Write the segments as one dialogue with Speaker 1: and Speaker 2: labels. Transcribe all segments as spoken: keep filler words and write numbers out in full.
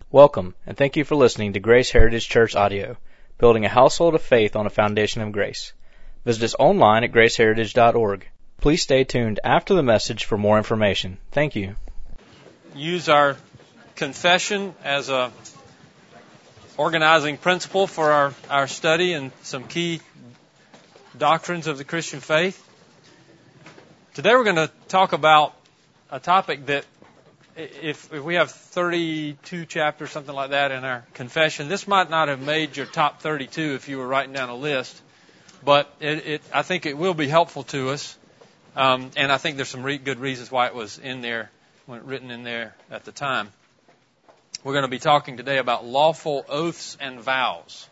Speaker 1: Welcome, and thank you for listening to Grace Heritage Church Audio, building a household of faith on a foundation of grace. Visit us online at grace heritage dot org. Please stay tuned after the message for more information. Thank you.
Speaker 2: Use our confession as a organizing principle for our, our study and some key doctrines of the Christian faith. Today we're going to talk about a topic that If, if we have thirty-two chapters, something like that, in our confession, this might not have made your top thirty-two if you were writing down a list, but it, it, I think it will be helpful to us, um, and I think there's some re- good reasons why it was in there, when written in there at the time. We're going to be talking today about lawful oaths and vows.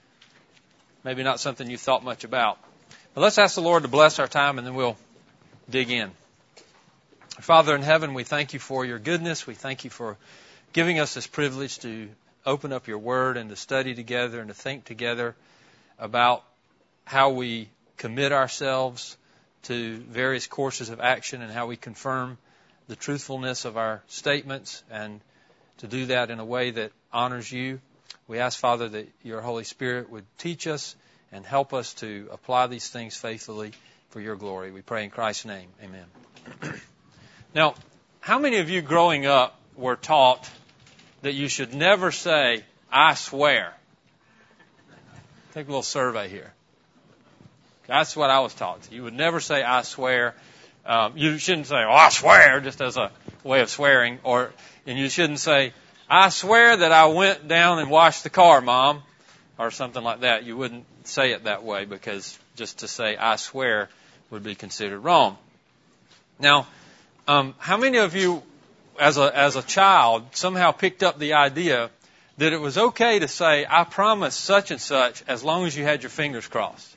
Speaker 2: Maybe not something you thought much about. But let's ask the Lord to bless our time, and then we'll dig in. Father in heaven, we thank you for your goodness. We thank you for giving us this privilege to open up your word and to study together and to think together about how we commit ourselves to various courses of action and how we confirm the truthfulness of our statements, and to do that in a way that honors you. We ask, Father, that your Holy Spirit would teach us and help us to apply these things faithfully for your glory. We pray in Christ's name. Amen. Now, how many of you growing up were taught that you should never say, I swear? Take a little survey here. That's what I was taught. You would never say, I swear. Um, you shouldn't say, oh, I swear, just as a way of swearing. Or, and you shouldn't say, I swear that I went down and washed the car, Mom, or something like that. You wouldn't say it that way, because just to say, I swear, would be considered wrong. Now, Um, how many of you, as a as a child, somehow picked up the idea that it was okay to say, I promise such and such, as long as you had your fingers crossed?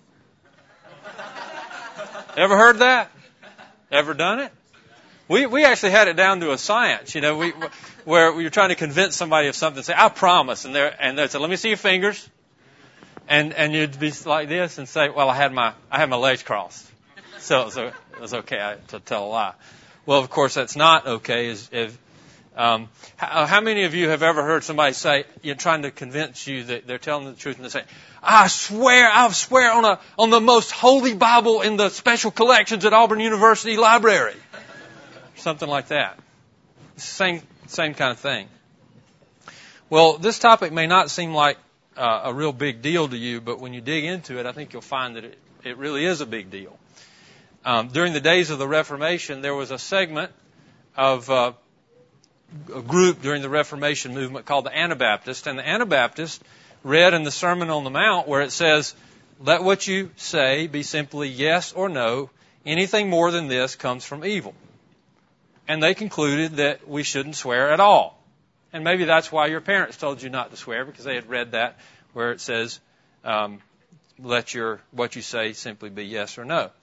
Speaker 2: Ever heard that? Ever done it? We we actually had it down to a science, you know, we where you're trying to convince somebody of something. Say, I promise, and they and they say, let me see your fingers, and and you'd be like this and say, well, I had my I had my legs crossed, so so it was okay to tell a lie. Well, of course, that's not okay. Is if um, how, how many of you have ever heard somebody say, you're trying to convince you that they're telling the truth, and they say, I swear, I swear on a on the most holy Bible in the special collections at Auburn University Library, something like that. Same same kind of thing. Well, this topic may not seem like uh, a real big deal to you, but when you dig into it, I think you'll find that it, it really is a big deal. Um, during the days of the Reformation, there was a segment of uh, a group during the Reformation movement called the Anabaptists. And the Anabaptists read in the Sermon on the Mount where it says, let what you say be simply yes or no. Anything more than this comes from evil. And they concluded that we shouldn't swear at all. And maybe that's why your parents told you not to swear, because they had read that where it says, um, let your what you say simply be yes or no.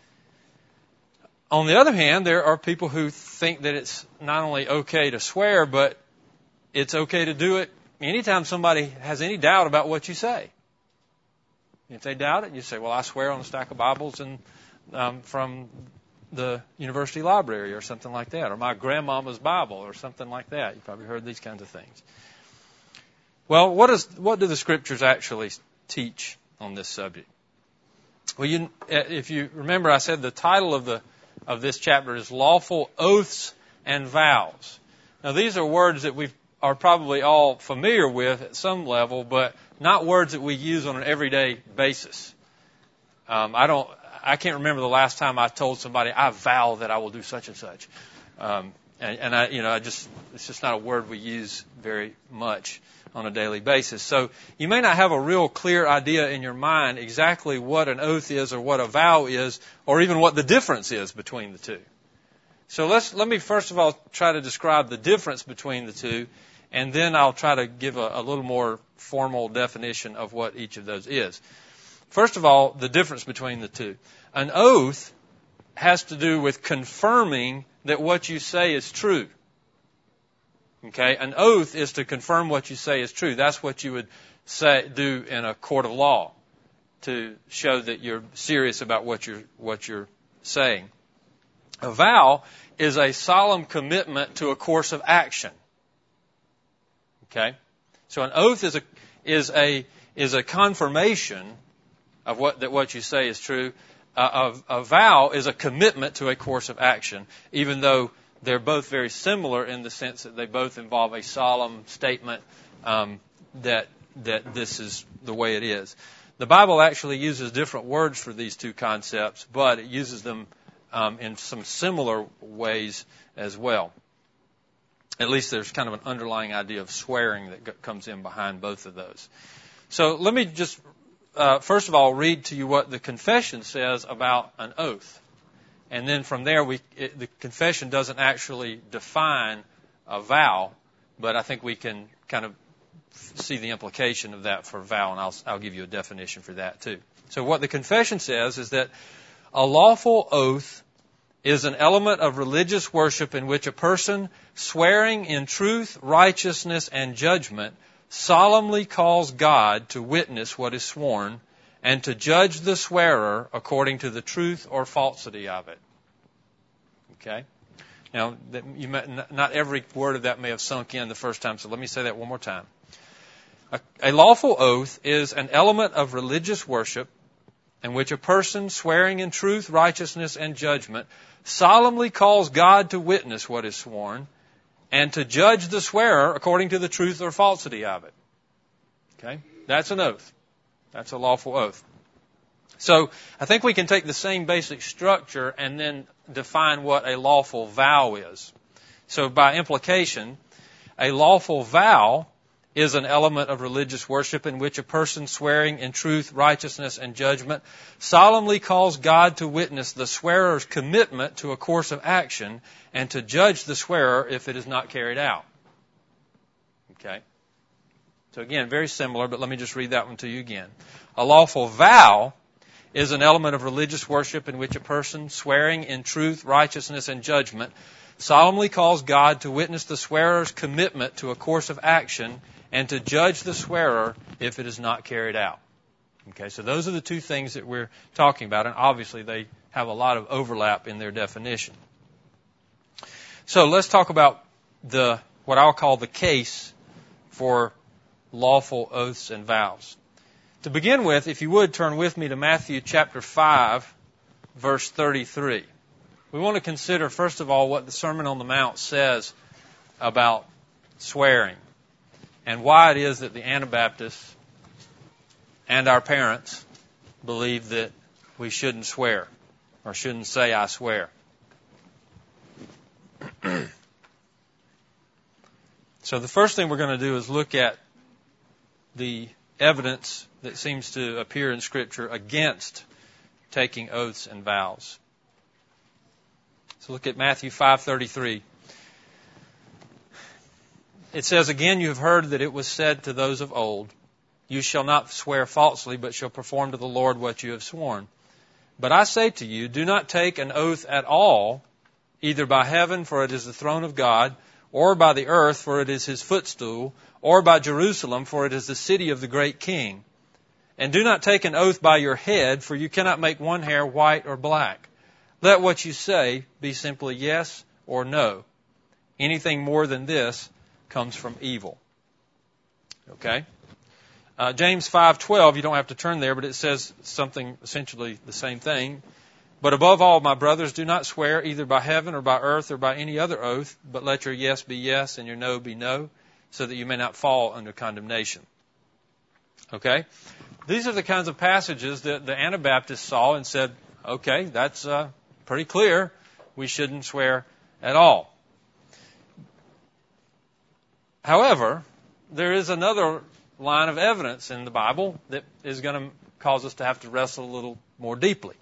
Speaker 2: On the other hand, there are people who think that it's not only okay to swear, but it's okay to do it anytime somebody has any doubt about what you say. If they doubt it, you say, well, I swear on a stack of Bibles and um, from the university library or something like that, or my grandmama's Bible or something like that. You've probably heard these kinds of things. Well, what is what do the Scriptures actually teach on this subject? Well, you, if you remember, I said the title of the of this chapter is Lawful Oaths and Vows. Now, these are words that we are probably all familiar with at some level, but not words that we use on an everyday basis. Um, I don't, I can't remember the last time I told somebody, I vow that I will do such and such. Um, and, and I, you know, I just, it's just not a word we use very much on a daily basis. So you may not have a real clear idea in your mind exactly what an oath is or what a vow is, or even what the difference is between the two. So let's let me first of all try to describe the difference between the two, and then I'll try to give a, a little more formal definition of what each of those is. First of all, the difference between the two. An oath has to do with confirming that what you say is true. Okay, an oath is to confirm what you say is true. That's what you would say do in a court of law, to show that you're serious about what you're what you're saying. A vow is a solemn commitment to a course of action. Okay? So an oath is a is a is a confirmation of what that what you say is true. Uh, a, a vow is a commitment to a course of action, even though they're both very similar in the sense that they both involve a solemn statement um, that that this is the way it is. The Bible actually uses different words for these two concepts, but it uses them um, in some similar ways as well. At least there's kind of an underlying idea of swearing that comes in behind both of those. So let me just, uh, first of all, read to you what the confession says about an oath. And then from there, we it, the confession doesn't actually define a vow, but I think we can kind of see the implication of that for vow, and I'll, I'll give you a definition for that too. So what the confession says is that a lawful oath is an element of religious worship in which a person swearing in truth, righteousness, and judgment solemnly calls God to witness what is sworn and to judge the swearer according to the truth or falsity of it. Okay? Now, you may, not every word of that may have sunk in the first time, so let me say that one more time. A, a lawful oath is an element of religious worship in which a person swearing in truth, righteousness, and judgment solemnly calls God to witness what is sworn and to judge the swearer according to the truth or falsity of it. Okay? That's an oath. That's a lawful oath. So I think we can take the same basic structure and then define what a lawful vow is. So by implication, a lawful vow is an element of religious worship in which a person swearing in truth, righteousness, and judgment solemnly calls God to witness the swearer's commitment to a course of action and to judge the swearer if it is not carried out. Okay? So again, very similar, but let me just read that one to you again. A lawful vow is an element of religious worship in which a person swearing in truth, righteousness, and judgment solemnly calls God to witness the swearer's commitment to a course of action and to judge the swearer if it is not carried out. Okay, so those are the two things that we're talking about, and obviously they have a lot of overlap in their definition. So let's talk about the what I'll call the case for lawful oaths and vows. To begin with, if you would turn with me to Matthew chapter five, verse thirty-three. We want to consider, first of all, what the Sermon on the Mount says about swearing and why it is that the Anabaptists and our parents believe that we shouldn't swear or shouldn't say, I swear. So the first thing we're going to do is look at the evidence that seems to appear in Scripture against taking oaths and vows. So look at Matthew five thirty-three. It says, again, you have heard that it was said to those of old, you shall not swear falsely, but shall perform to the Lord what you have sworn. But I say to you, do not take an oath at all, either by heaven, for it is the throne of God, or by the earth, for it is his footstool, or by Jerusalem, for it is the city of the great king. And do not take an oath by your head, for you cannot make one hair white or black. Let what you say be simply yes or no. Anything more than this comes from evil. Okay? Uh, James five twelve, you don't have to turn there, but it says something essentially the same thing. But above all, my brothers, do not swear either by heaven or by earth or by any other oath, but let your yes be yes and your no be no, so that you may not fall under condemnation. Okay? These are the kinds of passages that the Anabaptists saw and said, okay, that's uh, pretty clear. We shouldn't swear at all. However, there is another line of evidence in the Bible that is going to cause us to have to wrestle a little more deeply.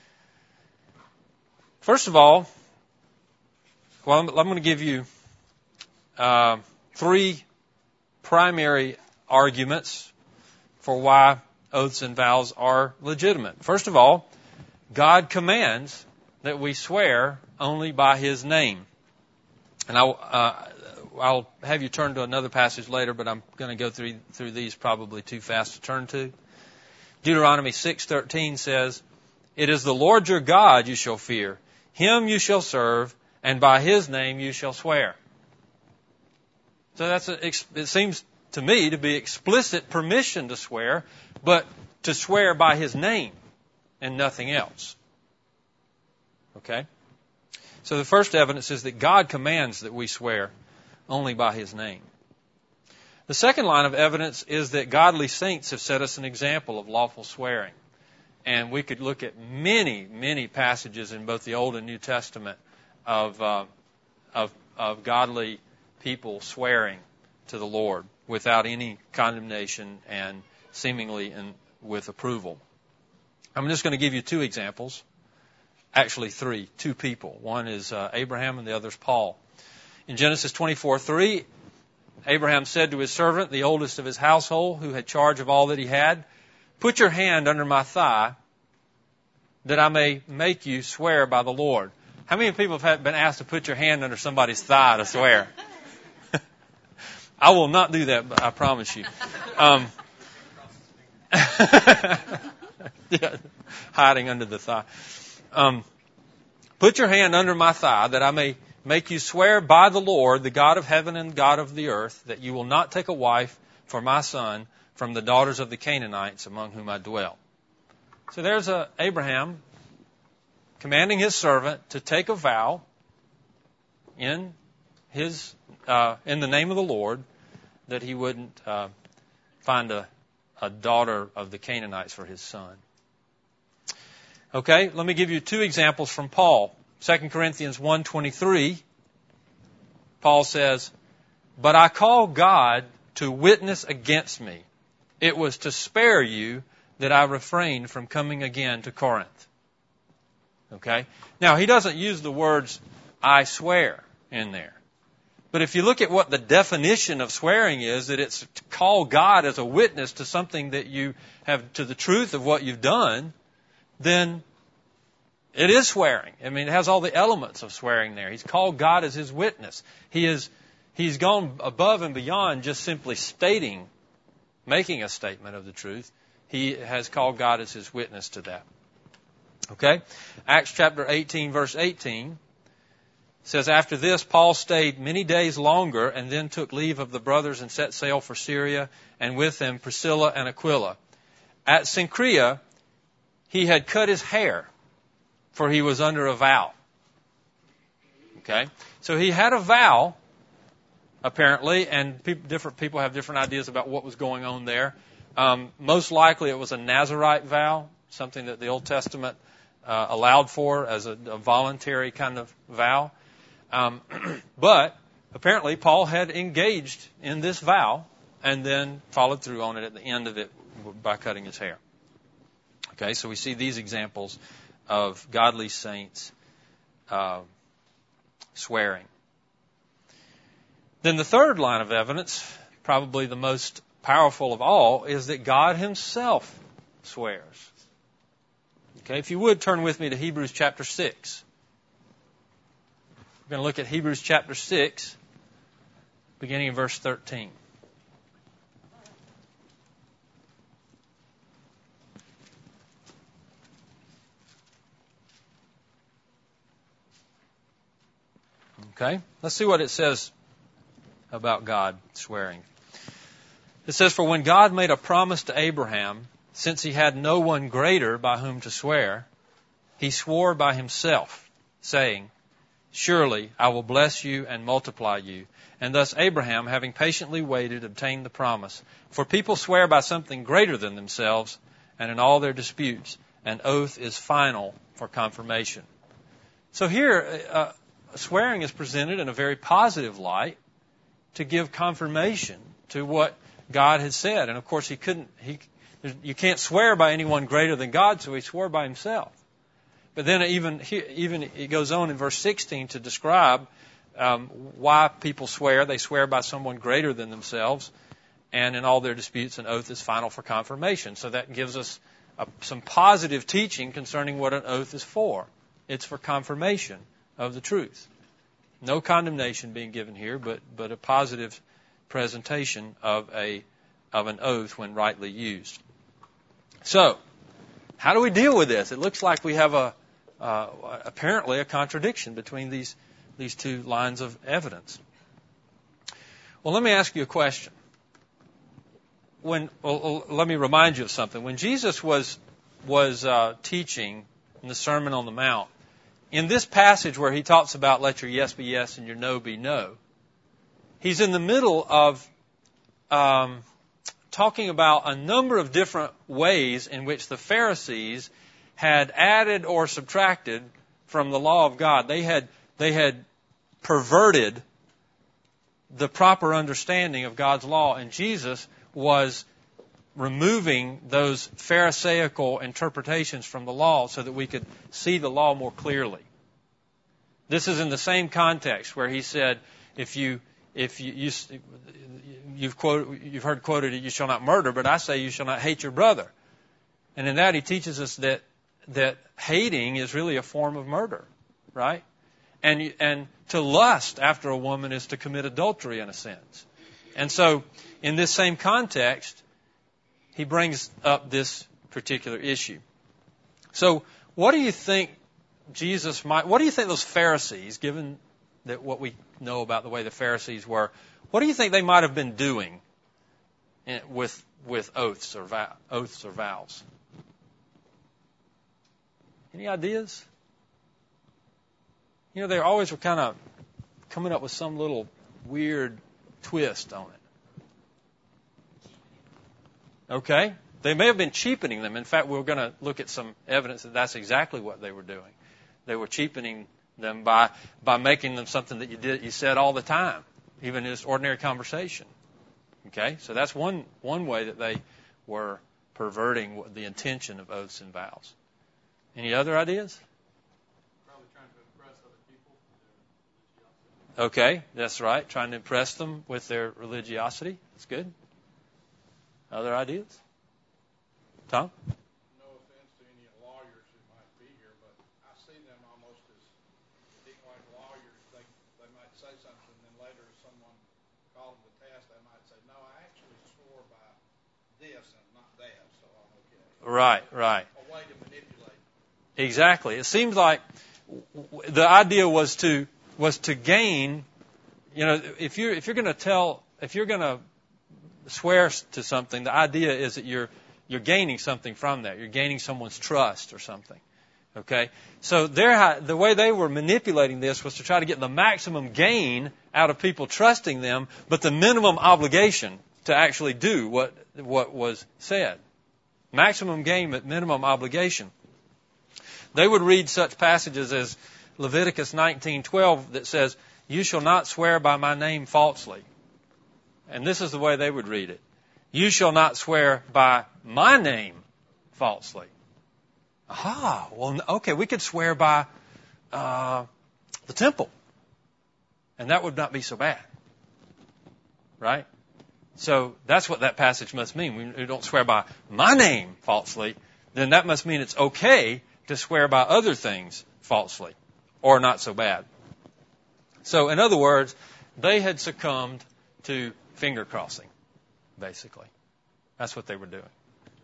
Speaker 2: First of all, well, I'm, I'm going to give you uh, three primary arguments for why oaths and vows are legitimate. First of all, God commands that we swear only by His name. And I'll, uh, I'll have you turn to another passage later, but I'm going to go through through these probably too fast to turn to. Deuteronomy six thirteen says, it is the Lord your God you shall fear. Him you shall serve, and by His name you shall swear. So that's a, it seems to me to be explicit permission to swear, but to swear by His name and nothing else. Okay? So the first evidence is that God commands that we swear only by His name. The second line of evidence is that godly saints have set us an example of lawful swearing. And we could look at many, many passages in both the Old and New Testament of uh, of, of godly people swearing to the Lord without any condemnation and seemingly in, with approval. I'm just going to give you two examples. Actually three, two people. One is uh, Abraham and the other is Paul. In Genesis twenty-four three, Abraham said to his servant, the oldest of his household, who had charge of all that he had, "Put your hand under my thigh, that I may make you swear by the Lord." How many people have been asked to put your hand under somebody's thigh to swear? I will not do that, but I promise you. Um, yeah, hiding under the thigh. Um, "Put your hand under my thigh, that I may make you swear by the Lord, the God of heaven and God of the earth, that you will not take a wife for my son from the daughters of the Canaanites among whom I dwell." So there's a Abraham commanding his servant to take a vow in his uh, in the name of the Lord that he wouldn't uh, find a, a daughter of the Canaanites for his son. Okay, let me give you two examples from Paul. Second Corinthians one twenty-three, Paul says, "But I call God to witness against me. It was to spare you that I refrained from coming again to Corinth." Okay? Now, he doesn't use the words, "I swear," in there. But if you look at what the definition of swearing is, that it's to call God as a witness to something that you have, to the truth of what you've done, then it is swearing. I mean, it has all the elements of swearing there. He's called God as his witness. He is, he's gone above and beyond just simply stating, making a statement of the truth. He has called God as his witness to that. Okay? Acts chapter eighteen, verse eighteen says, "After this, Paul stayed many days longer and then took leave of the brothers and set sail for Syria, and with them Priscilla and Aquila. At Cenchrea, he had cut his hair, for he was under a vow." Okay? So he had a vow, apparently, and people, different people have different ideas about what was going on there. Um, most likely it was a Nazirite vow, something that the Old Testament uh, allowed for as a, a voluntary kind of vow. Um, but apparently Paul had engaged in this vow and then followed through on it at the end of it by cutting his hair. Okay, so we see these examples of godly saints uh, swearing. Then the third line of evidence, probably the most powerful of all, is that God himself swears. Okay, if you would turn with me to Hebrews chapter six. We're going to look at Hebrews chapter six, beginning in verse thirteen. Okay, let's see what it says about God swearing. It says, "For when God made a promise to Abraham, since he had no one greater by whom to swear, he swore by himself, saying, 'Surely I will bless you and multiply you.' And thus Abraham, having patiently waited, obtained the promise. For people swear by something greater than themselves, and in all their disputes, an oath is final for confirmation." So here, uh, swearing is presented in a very positive light to give confirmation to what God had said. And of course, he couldn't, he, you can't swear by anyone greater than God, so he swore by himself. But then even, even it goes on in verse sixteen to describe um, why people swear. They swear by someone greater than themselves, and in all their disputes, an oath is final for confirmation. So that gives us a, some positive teaching concerning what an oath is for. It's for confirmation of the truth. No condemnation being given here, but, but a positive presentation of a of an oath when rightly used. So, how do we deal with this? It looks like we have a uh, apparently a contradiction between these these two lines of evidence. Well, let me ask you a question. When well, let me remind you of something. When Jesus was was uh, teaching in the Sermon on the Mount, in this passage where he talks about let your yes be yes and your no be no, he's in the middle of um, talking about a number of different ways in which the Pharisees had added or subtracted from the law of God. They had they had perverted the proper understanding of God's law, and Jesus was removing those Pharisaical interpretations from the law so that we could see the law more clearly. This is in the same context where he said, if you if you, you you've quoted, you've heard quoted, you shall not murder, but I say you shall not hate your brother. And in that he teaches us that that hating is really a form of murder, right? And and to lust after a woman is to commit adultery in a sense. And so, in this same context, he brings up this particular issue. So, what do you think Jesus might, what do you think those Pharisees, given that what we know about the way the Pharisees were, what do you think they might have been doing in, with with oaths or vow, oaths or vows? Any ideas? You know, they always were kind of coming up with some little weird twist on it. Okay? They may have been cheapening them. In fact, we're going to look at some evidence that that's exactly what they were doing. They were cheapening them by by making them something that you did you said all the time, even in this ordinary conversation. Okay? So that's one one way that they were perverting the intention of oaths and vows. Any other ideas?
Speaker 3: Probably trying to impress other people.
Speaker 2: Okay, that's right. Trying to impress them with their religiosity. That's good. Other ideas? Tom?
Speaker 3: No offense to any lawyers who might be here, but I see them almost as being like lawyers. They they might say something, and then later someone called them to task, they might say, no, I actually swore by this and not that, so I'm okay.
Speaker 2: Right, right.
Speaker 3: A way to manipulate.
Speaker 2: Exactly. It seems like the idea was to was to gain, you know, if you're if you're going to tell, if you're going to swear to something, the idea is that you're you're gaining something from that. You're gaining someone's trust or something. Okay? So their, the way they were manipulating this was to try to get the maximum gain out of people trusting them, but the minimum obligation to actually do what what was said. Maximum gain but minimum obligation. They would read such passages as Leviticus nineteen twelve that says, "You shall not swear by my name falsely." And this is the way they would read it. "You shall not swear by my name falsely." Aha, well, okay, we could swear by uh, the temple. And that would not be so bad. Right? So that's what that passage must mean. We don't swear by my name falsely, then that must mean it's okay to swear by other things falsely, or not so bad. So, in other words, they had succumbed to finger crossing, basically. That's what they were doing.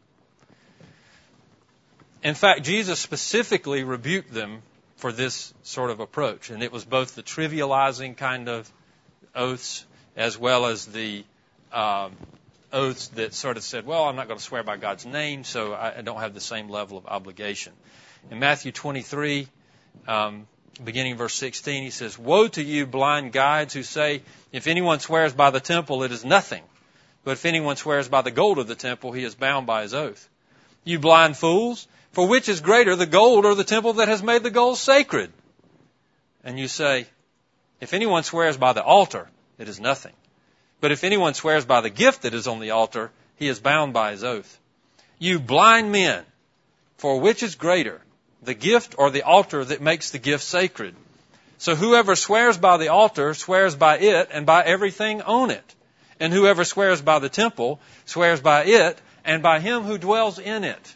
Speaker 2: In fact, Jesus specifically rebuked them for this sort of approach, and it was both the trivializing kind of oaths as well as the um, oaths that sort of said, well, I'm not going to swear by God's name, so I, I don't have the same level of obligation. In Matthew twenty-three, um, beginning verse sixteen, he says, "Woe to you, blind guides, who say, if anyone swears by the temple, it is nothing. But if anyone swears by the gold of the temple, he is bound by his oath. You blind fools, for which is greater, the gold or the temple that has made the gold sacred? And you say, if anyone swears by the altar, it is nothing. But if anyone swears by the gift that is on the altar, he is bound by his oath. You blind men, for which is greater, the gift or the altar that makes the gift sacred? So whoever swears by the altar swears by it and by everything on it. And whoever swears by the temple swears by it and by him who dwells in it."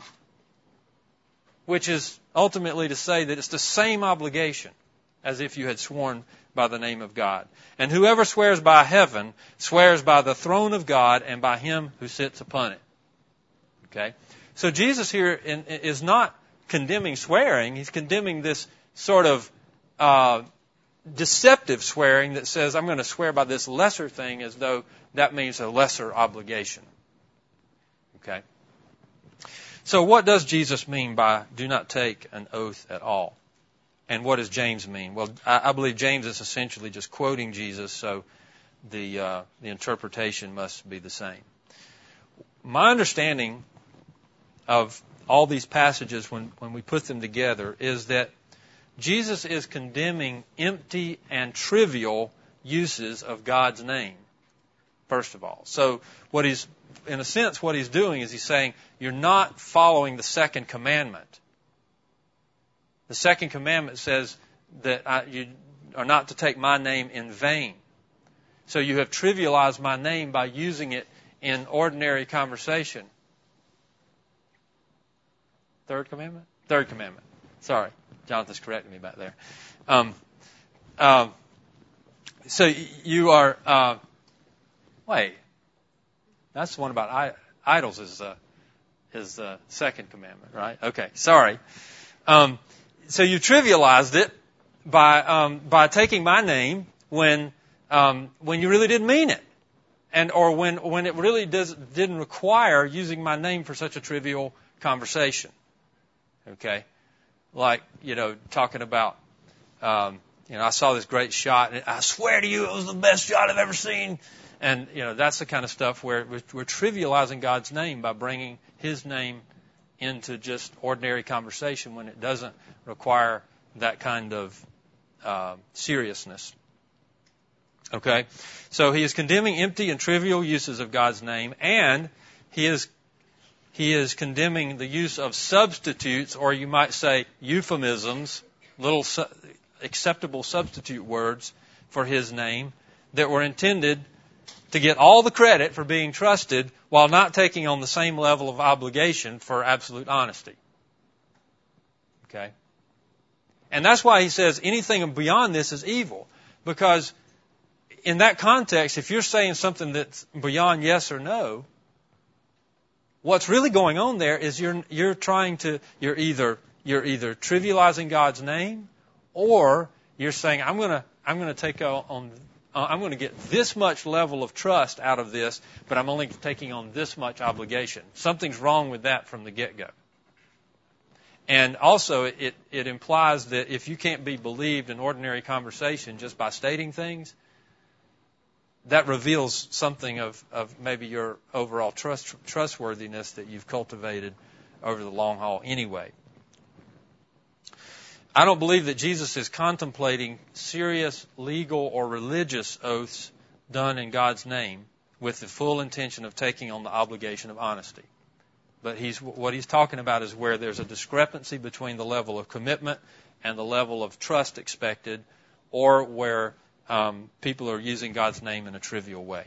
Speaker 2: Which is ultimately to say that it's the same obligation as if you had sworn by the name of God. And whoever swears by heaven swears by the throne of God and by him who sits upon it. Okay? So Jesus here in, is not condemning swearing. He's condemning this sort of uh, deceptive swearing that says, I'm going to swear by this lesser thing as though that means a lesser obligation. Okay? So what does Jesus mean by do not take an oath at all? And what does James mean? Well, I, I believe James is essentially just quoting Jesus, so the uh, the interpretation must be the same. My understanding of all these passages when, when we put them together is that Jesus is condemning empty and trivial uses of God's name, first of all. So what he's, in a sense, what he's doing is he's saying, you're not following the second commandment. The second commandment says that I, you are not to take my name in vain. So you have trivialized my name by using it in ordinary conversation. Third commandment? Third commandment. Sorry. Jonathan's correcting me back there. Um, um, so you are, uh, wait, that's the one about I, idols is, uh, is the second commandment, right? Okay, sorry. Um, so you trivialized it by, um, by taking my name when, um, when you really didn't mean it. And, or when, when it really does, didn't require using my name for such a trivial conversation. Okay? Like, you know, talking about, um, you know, I saw this great shot, and I swear to you it was the best shot I've ever seen. And, you know, that's the kind of stuff where we're, we're trivializing God's name by bringing His name into just ordinary conversation when it doesn't require that kind of uh, seriousness. Okay? So He is condemning empty and trivial uses of God's name, and He is He is condemning the use of substitutes, or you might say euphemisms, little su- acceptable substitute words for His name that were intended to get all the credit for being trusted while not taking on the same level of obligation for absolute honesty. Okay? And that's why He says anything beyond this is evil. Because in that context, if you're saying something that's beyond yes or no, what's really going on there is you're you're trying to you're either you're either trivializing God's name, or you're saying I'm going to I'm going to take on uh, I'm going to get this much level of trust out of this, but I'm only taking on this much obligation. Something's wrong with that from the get-go. And also, it it implies that if you can't be believed in ordinary conversation just by stating things, that reveals something of, of maybe your overall trust, trustworthiness that you've cultivated over the long haul anyway. I don't believe that Jesus is contemplating serious legal or religious oaths done in God's name with the full intention of taking on the obligation of honesty. But he's, what he's talking about is where there's a discrepancy between the level of commitment and the level of trust expected, or where Um, people are using God's name in a trivial way.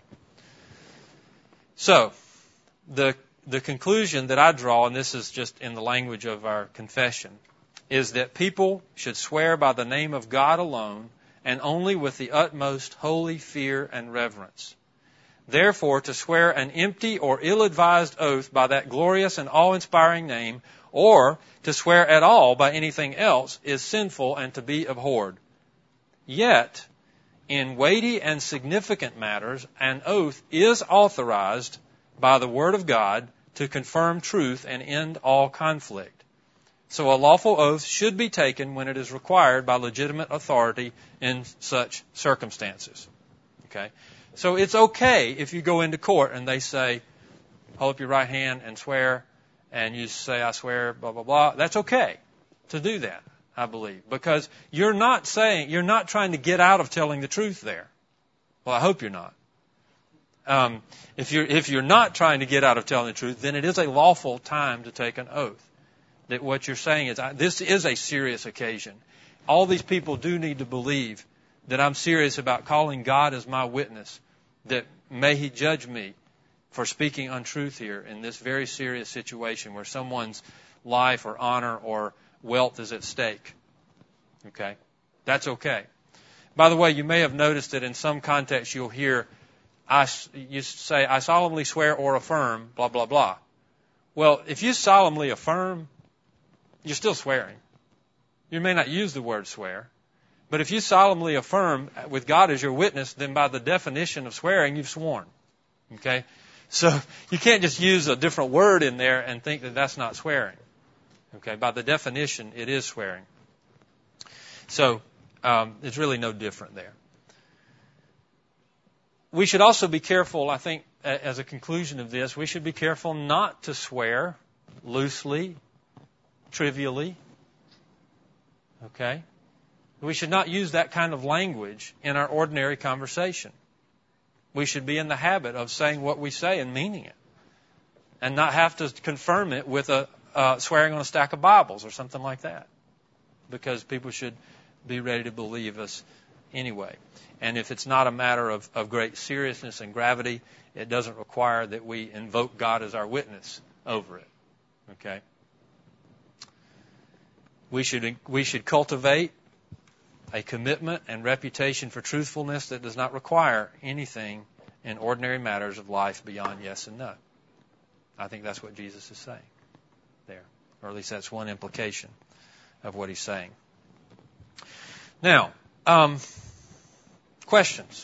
Speaker 2: So, the the conclusion that I draw, and this is just in the language of our confession, is that people should swear by the name of God alone and only with the utmost holy fear and reverence. Therefore, to swear an empty or ill-advised oath by that glorious and awe-inspiring name, or to swear at all by anything else, is sinful and to be abhorred. Yet, in weighty and significant matters, an oath is authorized by the Word of God to confirm truth and end all conflict. So a lawful oath should be taken when it is required by legitimate authority in such circumstances. Okay? So it's okay if you go into court and they say, hold up your right hand and swear, and you say, I swear, blah, blah, blah. That's okay to do that, I believe, because you're not saying, you're not trying to get out of telling the truth there. Well, I hope you're not. Um, if you're, if you're not trying to get out of telling the truth, then it is a lawful time to take an oath. That what you're saying is, I, this is a serious occasion. All these people do need to believe that I'm serious about calling God as my witness, that may He judge me for speaking untruth here in this very serious situation where someone's life or honor or wealth is at stake. Okay? That's okay. By the way, you may have noticed that in some contexts you'll hear, I, you say, I solemnly swear or affirm, blah, blah, blah. Well, if you solemnly affirm, you're still swearing. You may not use the word swear, But if you solemnly affirm with God as your witness, then by the definition of swearing, you've sworn. Okay? So you can't just use a different word in there and think that that's not swearing. Okay? By the definition, it is swearing. So um, it's really no different there. We should also be careful, I think, as a conclusion of this, we should be careful not to swear loosely, trivially. Okay? We should not use that kind of language in our ordinary conversation. We should be in the habit of saying what we say and meaning it, and not have to confirm it with a uh, swearing on a stack of Bibles or something like that, because people should be ready to believe us anyway. And if it's not a matter of, of great seriousness and gravity, it doesn't require that we invoke God as our witness over it. Okay? We should we should cultivate a commitment and reputation for truthfulness that does not require anything in ordinary matters of life beyond yes and no. I think that's what Jesus is saying there. Or at least that's one implication of what he's saying. Now, um, questions?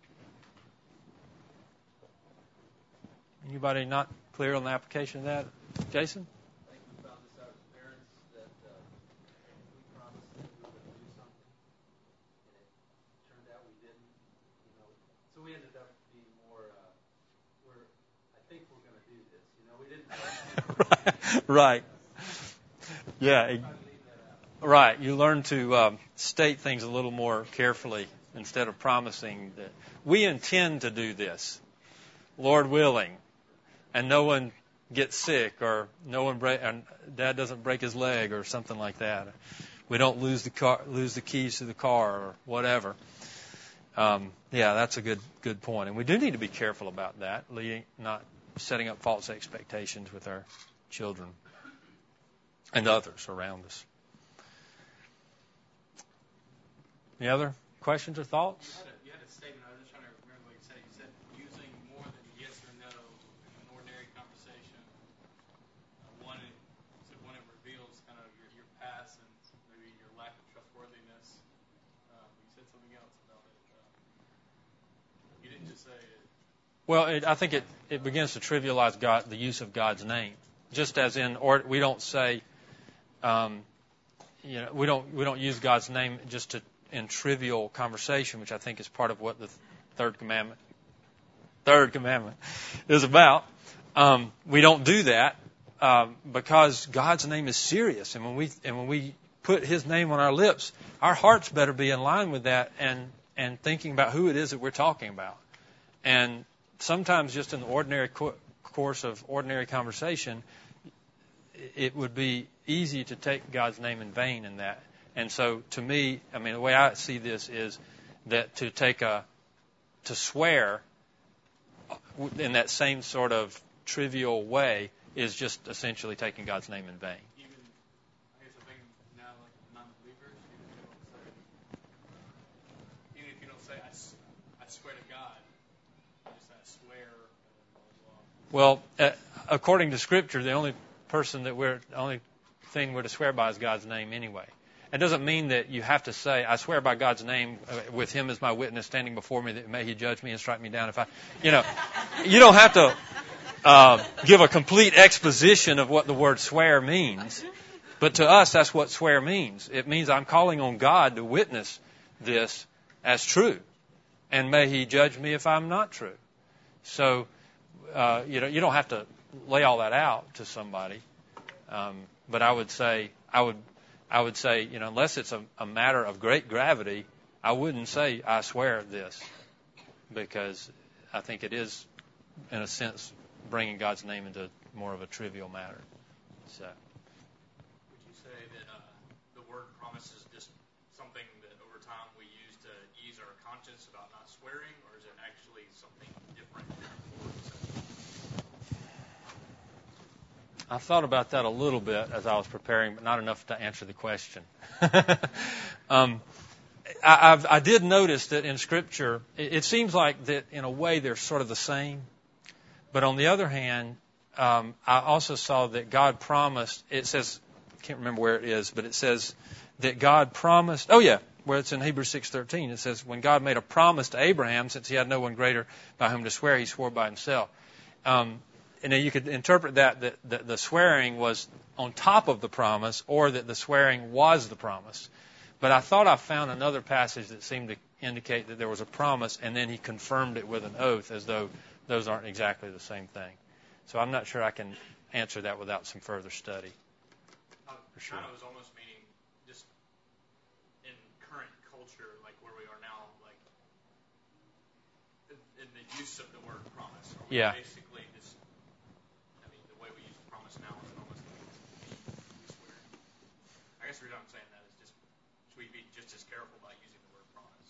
Speaker 2: Anybody not clear on the application of that? Jason?
Speaker 4: I think we found this out as parents that uh, we promised that we were going to do something, and it turned out we didn't. You know, so we ended up being more. Uh, we're. I think we're going to do this. You know, we didn't.
Speaker 2: Right. Yeah. Right. You learn to um, state things a little more carefully instead of promising that we intend to do this, Lord willing, and no one gets sick, or no one break, and Dad doesn't break his leg, or something like that. We don't lose the car, lose the keys to the car, or whatever. Um, yeah, that's a good good point, and we do need to be careful about that, leading, not setting up false expectations with our children and others around us. Any other questions or thoughts?
Speaker 5: You had, a, you had a statement. I was just trying to remember what you said. You said using more than yes or no in an ordinary conversation. Uh, one, it, so one, it reveals kind of your, your past and maybe your lack of trustworthiness. Um, you said something else about it. Uh, you didn't just say it.
Speaker 2: Well, it, I think it, it begins to trivialize God, the use of God's name. Just as in, or we don't say, um, you know, we don't we don't use God's name just to in trivial conversation, which I think is part of what the third commandment, third commandment is about. Um, we don't do that um, because God's name is serious, and when we and when we put His name on our lips, our hearts better be in line with that, and and thinking about who it is that we're talking about. And sometimes, just in the ordinary co- course of ordinary conversation, it would be easy to take God's name in vain in that. And so, to me, I mean, the way I see this is that to take a, to swear in that same sort of trivial way is just essentially taking God's name in vain.
Speaker 5: Even, I guess I think now, like non-believers, even if you don't say, even if you don't say, I, I swear to God, you just say, I swear.
Speaker 2: Well, uh, according to Scripture, the only person that we're, the only thing we're to swear by is God's name anyway. It doesn't mean that you have to say, I swear by God's name, uh, with Him as my witness standing before me, that may He judge me and strike me down if I, you know, you don't have to uh, give a complete exposition of what the word swear means. But to us, that's what swear means. It means I'm calling on God to witness this as true. And may He judge me if I'm not true. So, uh, you know, you don't have to lay all that out to somebody. Um, but I would say, I would, I would say, you know, unless it's a, a matter of great gravity, I wouldn't say I swear this, because I think it is, in a sense, bringing God's name into more of a trivial matter. So,
Speaker 5: Would you say that uh, the word promise is just something that over time we use to ease our conscience about not swearing, or is it actually something different?
Speaker 2: I thought about that a little bit as I was preparing, but not enough to answer the question. um, I, I've, I did notice that in Scripture, it, it seems like that in a way they're sort of the same. But on the other hand, um, I also saw that God promised, it says, I can't remember where it is, but it says that God promised, oh yeah, where it's in Hebrews six thirteen. It says, when God made a promise to Abraham, since he had no one greater by whom to swear, he swore by himself. Um, and then you could interpret that, that, that the swearing was on top of the promise, or that the swearing was the promise. But I thought I found another passage that seemed to indicate that there was a promise, and then he confirmed it with an oath, as though those aren't exactly the same thing. So I'm not sure I can answer that without some further study.
Speaker 5: For sure. Kind of was almost meaning just in current culture, like where we are now, like in the use of the word promise. Or we
Speaker 2: yeah.
Speaker 5: Basically, just I mean, the way we use promise now is almost like we swear. I guess the reason I'm saying that is just should we be just as careful about using the word promise?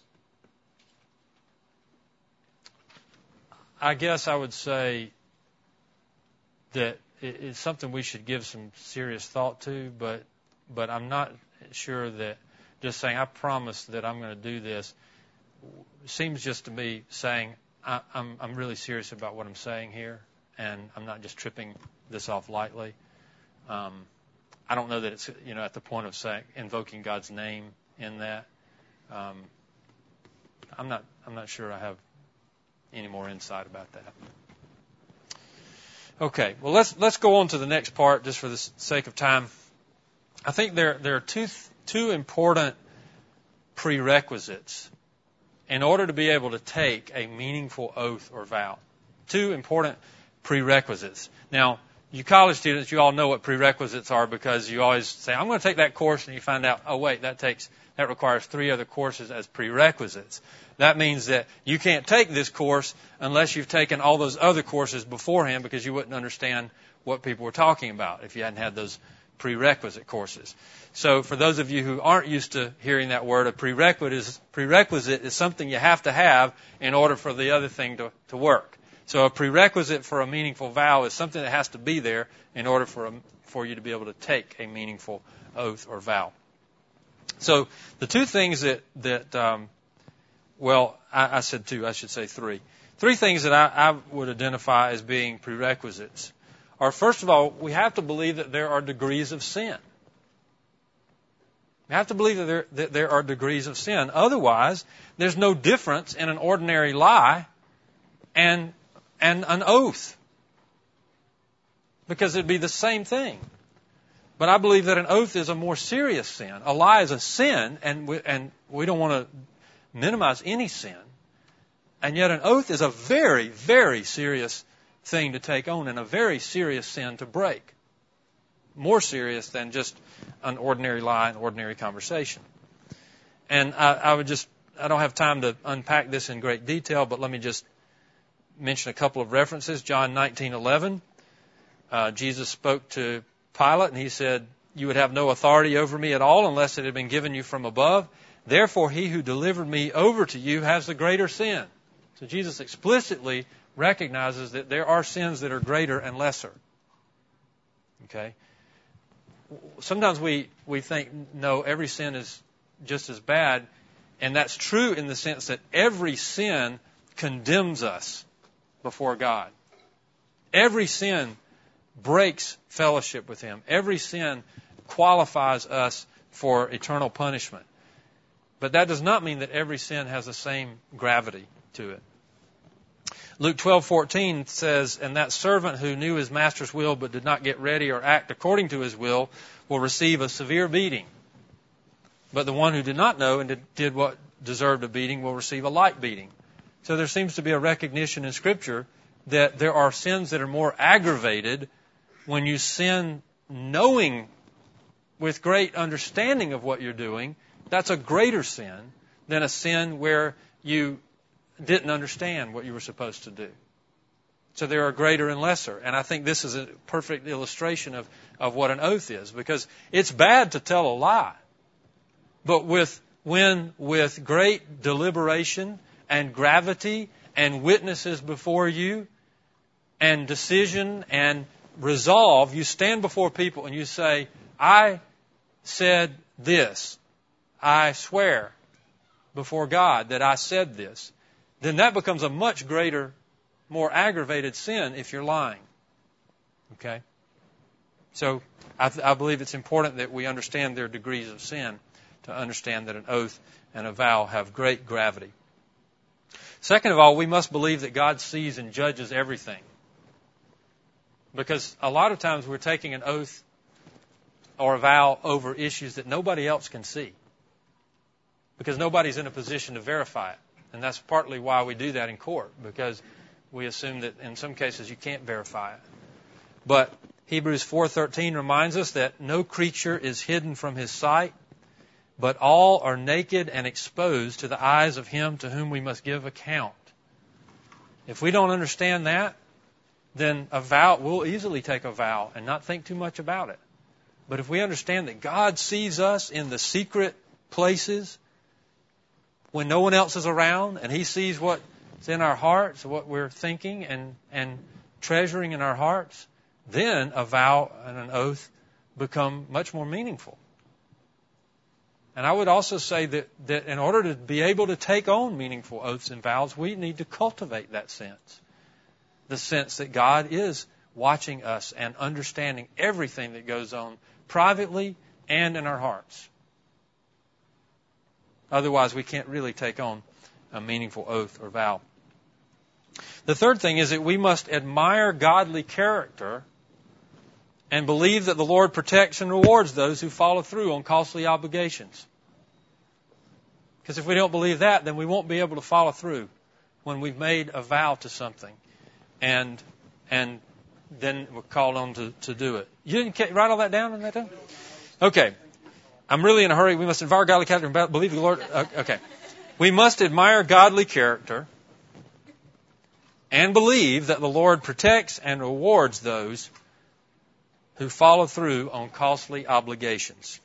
Speaker 2: I guess I would say that it's something we should give some serious thought to, but but I'm not sure that just saying, I promise that I'm going to do this, seems just to me saying, I, I'm, I'm really serious about what I'm saying here, and I'm not just tripping this off lightly. Um, I don't know that it's, you know, at the point of saying, invoking God's name in that. Um, I'm not I'm not sure I have any more insight about that. Okay, well, let's let's go on to the next part, just for the sake of time. I think there there are two two important prerequisites in order to be able to take a meaningful oath or vow. Two important prerequisites. Now, you college students, you all know what prerequisites are, because you always say, I'm going to take that course, and you find out, oh wait, that takes that requires three other courses as prerequisites. That means that you can't take this course unless you've taken all those other courses beforehand, because you wouldn't understand what people were talking about if you hadn't had those prerequisite courses. So for those of you who aren't used to hearing that word, a prerequisite is, prerequisite is something you have to have in order for the other thing to, to work. So a prerequisite for a meaningful vow is something that has to be there in order for, a, for you to be able to take a meaningful oath or vow. So the two things that, that um, well, I, I said two, I should say three. Three things that I, I would identify as being prerequisites are, first of all, we have to believe that there are degrees of sin. We have to believe that there, that there are degrees of sin. Otherwise, there's no difference in an ordinary lie and, and an oath, because it'd be the same thing. But I believe that an oath is a more serious sin. A lie is a sin, and we, and we don't want to minimize any sin. And yet an oath is a very, very serious thing to take on, and a very serious sin to break. More serious than just an ordinary lie, an ordinary conversation. And I, I would just, I don't have time to unpack this in great detail, but let me just mention a couple of references. John nineteen eleven, uh, Jesus spoke to Pilate, and he said, you would have no authority over me at all unless it had been given you from above. Therefore, he who delivered me over to you has the greater sin. So Jesus explicitly recognizes that there are sins that are greater and lesser. Okay? Sometimes we, we think, no, every sin is just as bad. And that's true in the sense that every sin condemns us before God. Every sin breaks fellowship with Him. Every sin qualifies us for eternal punishment. But that does not mean that every sin has the same gravity to it. Luke twelve fourteen says, and that servant who knew his master's will but did not get ready or act according to his will will receive a severe beating. But the one who did not know and did, did what deserved a beating will receive a light beating. So there seems to be a recognition in Scripture that there are sins that are more aggravated when you sin knowing with great understanding of what you're doing. That's a greater sin than a sin where you didn't understand what you were supposed to do. So there are greater and lesser. And I think this is a perfect illustration of, of what an oath is, because it's bad to tell a lie. But with when with great deliberation and gravity and witnesses before you and decision and resolve, you stand before people and you say, I said this. I swear before God that I said this. Then that becomes a much greater, more aggravated sin if you're lying. Okay? So I, th- I believe it's important that we understand their degrees of sin to understand that an oath and a vow have great gravity. Second of all, we must believe that God sees and judges everything. Because a lot of times we're taking an oath or a vow over issues that nobody else can see. Because nobody's in a position to verify it. And that's partly why we do that in court, because we assume that in some cases you can't verify it. But Hebrews four thirteen reminds us that no creature is hidden from His sight, but all are naked and exposed to the eyes of Him to whom we must give account. If we don't understand that, then a vow, we'll easily take a vow and not think too much about it. But if we understand that God sees us in the secret places when no one else is around, and He sees what's in our hearts, what we're thinking and, and treasuring in our hearts, then a vow and an oath become much more meaningful. And I would also say that, that in order to be able to take on meaningful oaths and vows, we need to cultivate that sense. The sense that God is watching us and understanding everything that goes on privately and in our hearts. Otherwise, we can't really take on a meaningful oath or vow. The third thing is that we must admire godly character and believe that the Lord protects and rewards those who follow through on costly obligations. Because if we don't believe that, then we won't be able to follow through when we've made a vow to something and and then we're called on to, to do it. You didn't write all that down in that time? Okay. I'm really in a hurry. We must admire godly character and believe the Lord. Okay. We must admire godly character and believe that the Lord protects and rewards those who follow through on costly obligations.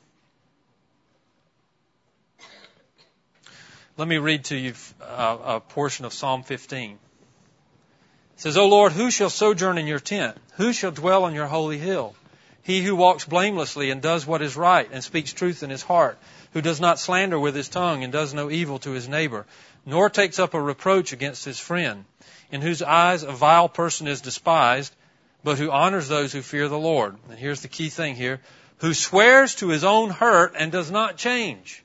Speaker 2: Let me read to you a, a portion of Psalm fifteen. It says, O Lord, who shall sojourn in your tent? Who shall dwell on your holy hill? He who walks blamelessly and does what is right and speaks truth in his heart, who does not slander with his tongue and does no evil to his neighbor, nor takes up a reproach against his friend, in whose eyes a vile person is despised, but who honors those who fear the Lord. And here's the key thing here. Who swears to his own hurt and does not change.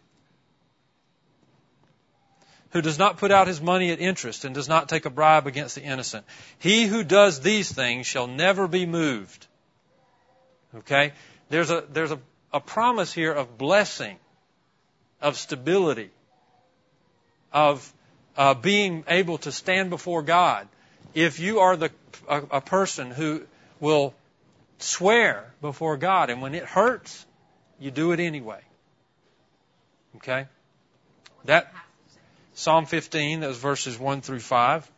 Speaker 2: Who does not put out his money at interest and does not take a bribe against the innocent. He who does these things shall never be moved. Okay? There's a, there's a, a promise here of blessing, of stability, of uh, being able to stand before God. If you are the a, a person who will swear before God, and when it hurts, you do it anyway. Okay? That Psalm fifteen, those verses one through five.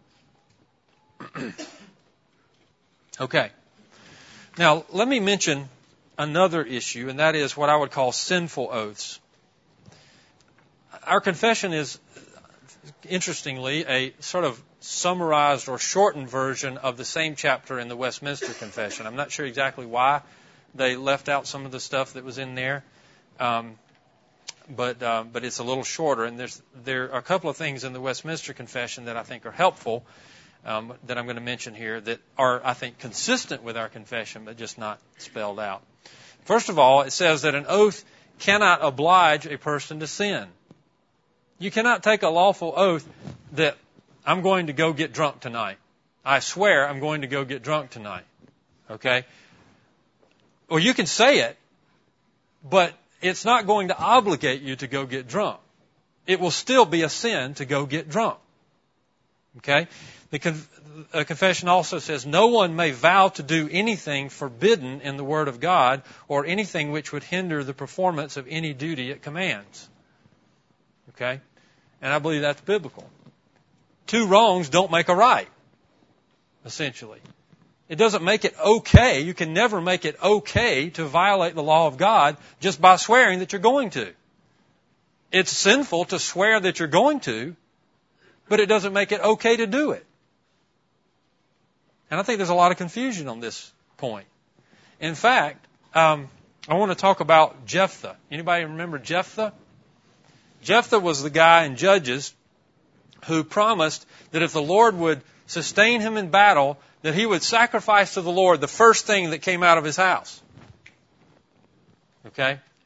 Speaker 2: Okay. Now, let me mention another issue, and that is what I would call sinful oaths. Our confession is, interestingly, a sort of summarized or shortened version of the same chapter in the Westminster Confession. I'm not sure exactly why they left out some of the stuff that was in there, um, but uh, but it's a little shorter. And there's there are a couple of things in the Westminster Confession that I think are helpful um, that I'm going to mention here that are, I think, consistent with our confession, but just not spelled out. First of all, it says that an oath cannot oblige a person to sin. You cannot take a lawful oath that I'm going to go get drunk tonight. I swear I'm going to go get drunk tonight. Okay? Or you can say it, but it's not going to obligate you to go get drunk. It will still be a sin to go get drunk. Okay? The conf- a confession also says no one may vow to do anything forbidden in the Word of God or anything which would hinder the performance of any duty it commands. Okay? And I believe that's biblical. Two wrongs don't make a right, essentially. It doesn't make it okay. You can never make it okay to violate the law of God just by swearing that you're going to. It's sinful to swear that you're going to, but it doesn't make it okay to do it. And I think there's a lot of confusion on this point. In fact, um, I want to talk about Jephthah. Anybody remember Jephthah? Jephthah was the guy in Judges who promised that if the Lord would sustain him in battle, that he would sacrifice to the Lord the first thing that came out of his house. Okay?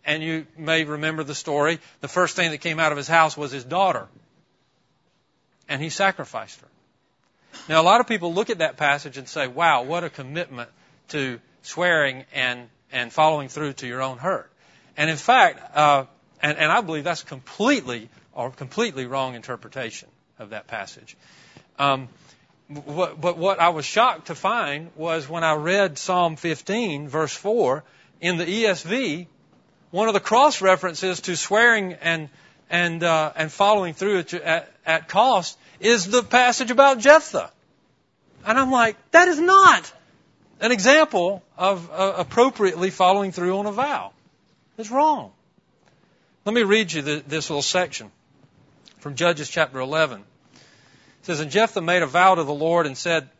Speaker 2: And you may remember the story. The first thing that came out of his house was his daughter. And he sacrificed her. Now, a lot of people look at that passage and say, wow, what a commitment to swearing and, and following through to your own hurt. And in fact, uh, and, and I believe that's completely or completely wrong interpretation of that passage. Um, what, but what I was shocked to find was when I read Psalm fifteen, verse four, in the E S V, one of the cross references to swearing and and uh, and following through at, at, at cost is the passage about Jephthah. And I'm like, that is not an example of uh, appropriately following through on a vow. It's wrong. Let me read you the, this little section from Judges chapter eleven. It says, and Jephthah made a vow to the Lord and said,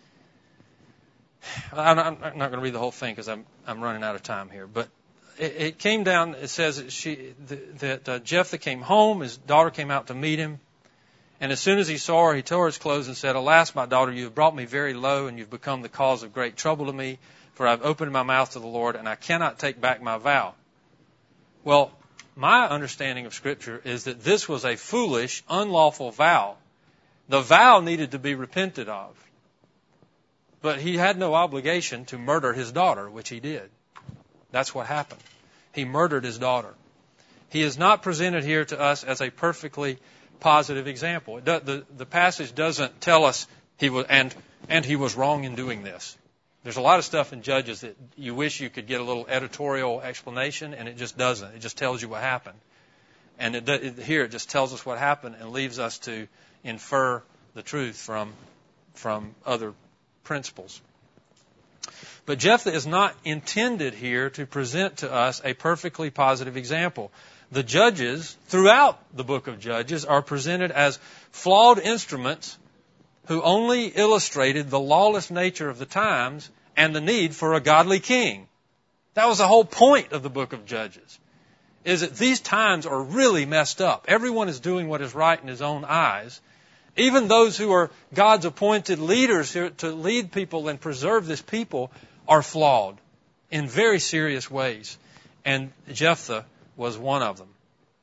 Speaker 2: I'm not, I'm not going to read the whole thing because I'm, I'm running out of time here, but it, it came down, it says that, she, that uh, Jephthah came home, his daughter came out to meet him, and as soon as he saw her, he tore his clothes and said, alas, my daughter, you have brought me very low, and you've become the cause of great trouble to me, for I've opened my mouth to the Lord, and I cannot take back my vow. Well, my understanding of Scripture is that this was a foolish, unlawful vow. The vow needed to be repented of. But he had no obligation to murder his daughter, which he did. That's what happened. He murdered his daughter. He is not presented here to us as a perfectly positive example. It do, the, the passage doesn't tell us he was, and, and he was wrong in doing this. There's a lot of stuff in Judges that you wish you could get a little editorial explanation, and it just doesn't. It just tells you what happened. And it, it, here it just tells us what happened and leaves us to infer the truth from, from other principles. But Jephthah is not intended here to present to us a perfectly positive example. The judges throughout the book of Judges are presented as flawed instruments who only illustrated the lawless nature of the times and the need for a godly king. That was the whole point of the book of Judges, is that these times are really messed up. Everyone is doing what is right in his own eyes. Even those who are God's appointed leaders to lead people and preserve this people are flawed in very serious ways. And Jephthah was one of them.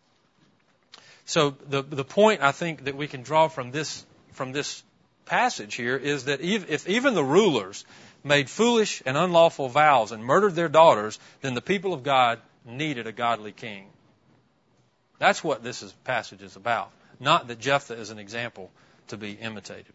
Speaker 2: So the the point I think that we can draw from this from this passage here is that if even the rulers made foolish and unlawful vows and murdered their daughters, then the people of God needed a godly king. That's what this is, passage is about. Not that Jephthah is an example to be imitated.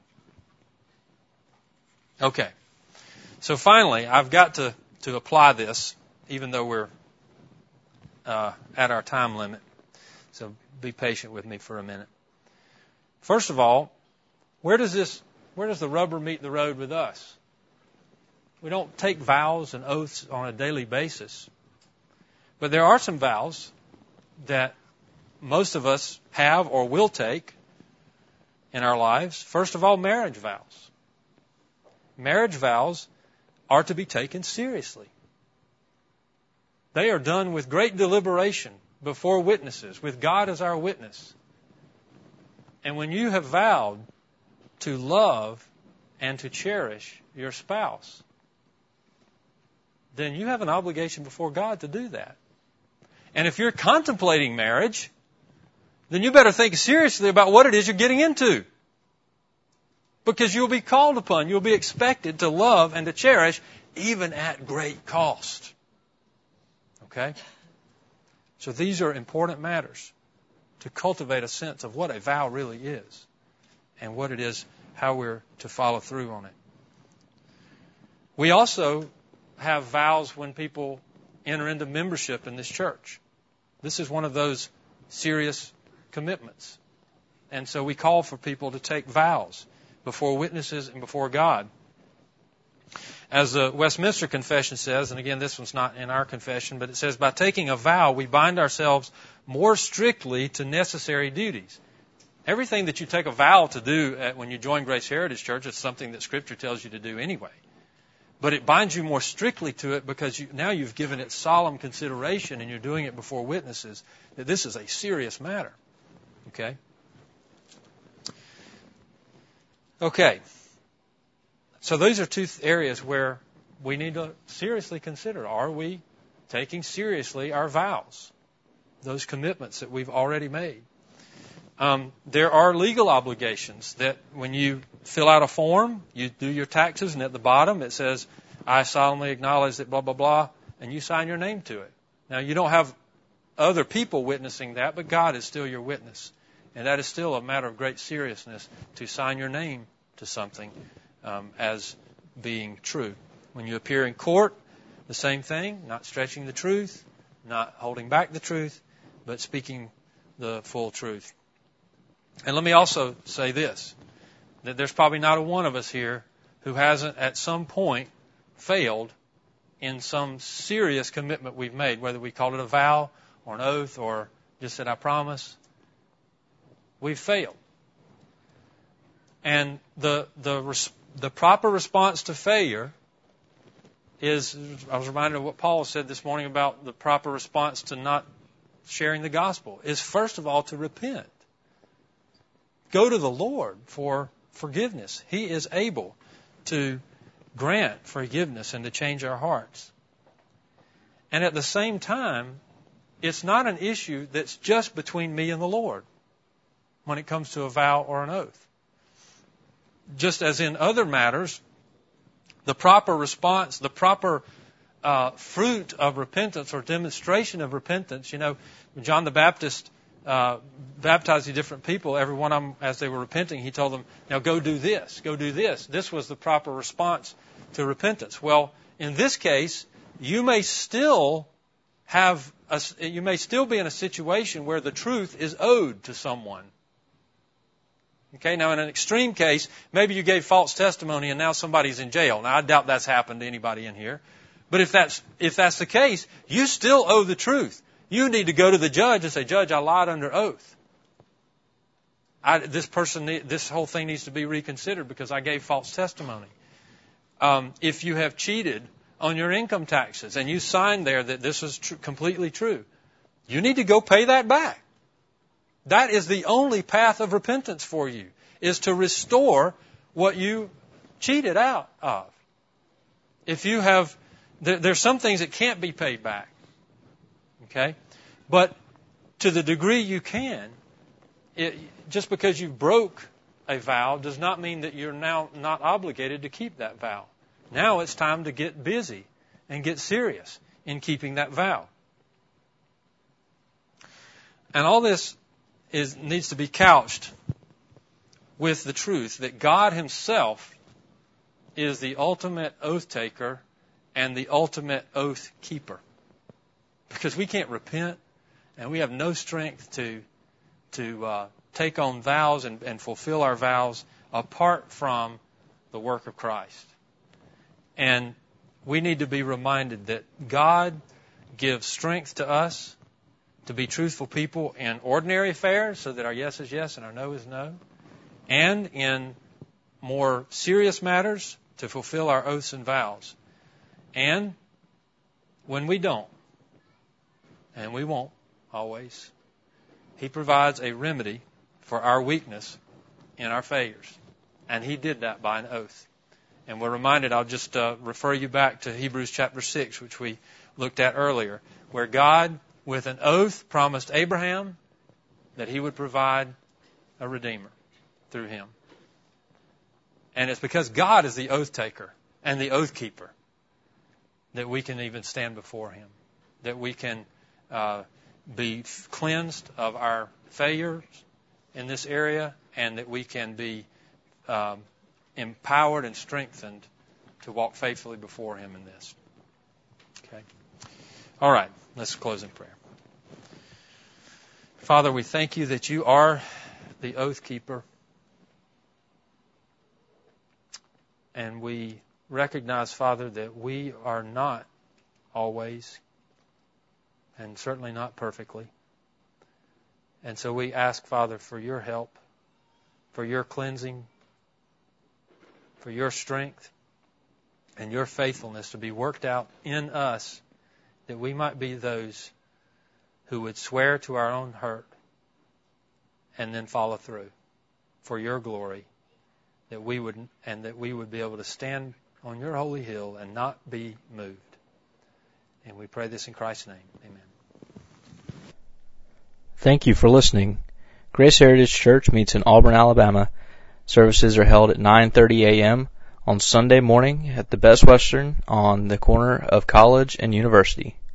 Speaker 2: Okay. So finally, I've got to, to apply this, even though we're uh, at our time limit. So be patient with me for a minute. First of all, where does this, where does the rubber meet the road with us? We don't take vows and oaths on a daily basis. But there are some vows that most of us have or will take in our lives. First of all, marriage vows. Marriage vows are to be taken seriously. They are done with great deliberation before witnesses, with God as our witness. And when you have vowed to love and to cherish your spouse, then you have an obligation before God to do that. And if you're contemplating marriage, then you better think seriously about what it is you're getting into. Because you'll be called upon, you'll be expected to love and to cherish even at great cost. Okay? So these are important matters to cultivate a sense of what a vow really is and what it is, how we're to follow through on it. We also have vows when people enter into membership in this church. This is one of those serious commitments. And so we call for people to take vows before witnesses and before God. As the Westminster Confession says, and again, this one's not in our confession, but it says, by taking a vow, we bind ourselves more strictly to necessary duties. Everything that you take a vow to do at, when you join Grace Heritage Church is something that Scripture tells you to do anyway. But it binds you more strictly to it because you, now you've given it solemn consideration and you're doing it before witnesses, that this is a serious matter. Okay? Okay. So these are two areas where we need to seriously consider. Are we taking seriously our vows, those commitments that we've already made. Um, there are legal obligations that when you fill out a form, you do your taxes, and at the bottom it says, I solemnly acknowledge that blah, blah, blah, and you sign your name to it. Now, you don't have other people witnessing that, but God is still your witness. And that is still a matter of great seriousness to sign your name to something um, as being true. When you appear in court, the same thing, not stretching the truth, not holding back the truth, but speaking the full truth. And let me also say this, that there's probably not a one of us here who hasn't at some point failed in some serious commitment we've made, whether we call it a vow or an oath or just said, I promise. We've failed. And the the the proper response to failure is, I was reminded of what Paul said this morning about the proper response to not sharing the gospel, is first of all to repent. Go to the Lord for forgiveness. He is able to grant forgiveness and to change our hearts. And at the same time, it's not an issue that's just between me and the Lord when it comes to a vow or an oath. Just as in other matters, the proper response, the proper uh, fruit of repentance or demonstration of repentance, you know, John the Baptist uh, baptized the different people, every one of them, as they were repenting, he told them, now go do this, go do this. This was the proper response to repentance. Well, in this case, you may still have, a, you may still be in a situation where the truth is owed to someone. Okay, now in an extreme case, maybe you gave false testimony and now somebody's in jail. Now I doubt that's happened to anybody in here. But if that's, if that's the case, you still owe the truth. You need to go to the judge and say, Judge, I lied under oath. I, this person, this whole thing needs to be reconsidered because I gave false testimony. Um, if you have cheated on your income taxes and you signed there that this is tr- completely true, you need to go pay that back. That is the only path of repentance for you, is to restore what you cheated out of. If you have, there, there's some things that can't be paid back. Okay? But to the degree you can, it, just because you broke a vow does not mean that you're now not obligated to keep that vow. Now it's time to get busy and get serious in keeping that vow. And all this is needs to be couched with the truth that God Himself is the ultimate oath taker and the ultimate oath keeper. Because we can't repent and we have no strength to to uh, take on vows and, and fulfill our vows apart from the work of Christ. And we need to be reminded that God gives strength to us to be truthful people in ordinary affairs so that our yes is yes and our no is no, and in more serious matters to fulfill our oaths and vows. And when we don't, and we won't always, He provides a remedy for our weakness in our failures. And He did that by an oath. And we're reminded, I'll just uh, refer you back to Hebrews chapter six, which we looked at earlier, where God, with an oath, promised Abraham that He would provide a Redeemer through him. And it's because God is the oath taker and the oath keeper that we can even stand before Him, that we can uh, be cleansed of our failures in this area, and that we can be um, empowered and strengthened to walk faithfully before Him in this. Okay. All right. Let's close in prayer. Father, we thank You that You are the oath keeper. And we recognize, Father, that we are not always, and certainly not perfectly. And so we ask, Father, for Your help, for Your cleansing, for Your strength, and Your faithfulness to be worked out in us, that we might be those who would swear to our own hurt and then follow through for Your glory, that we would, and that we would be able to stand on Your holy hill and not be moved. And we pray this in Christ's name. Amen.
Speaker 1: Thank you for listening. Grace Heritage Church meets in Auburn, Alabama. Services are held at nine thirty a.m. on Sunday morning at the Best Western on the corner of College and University.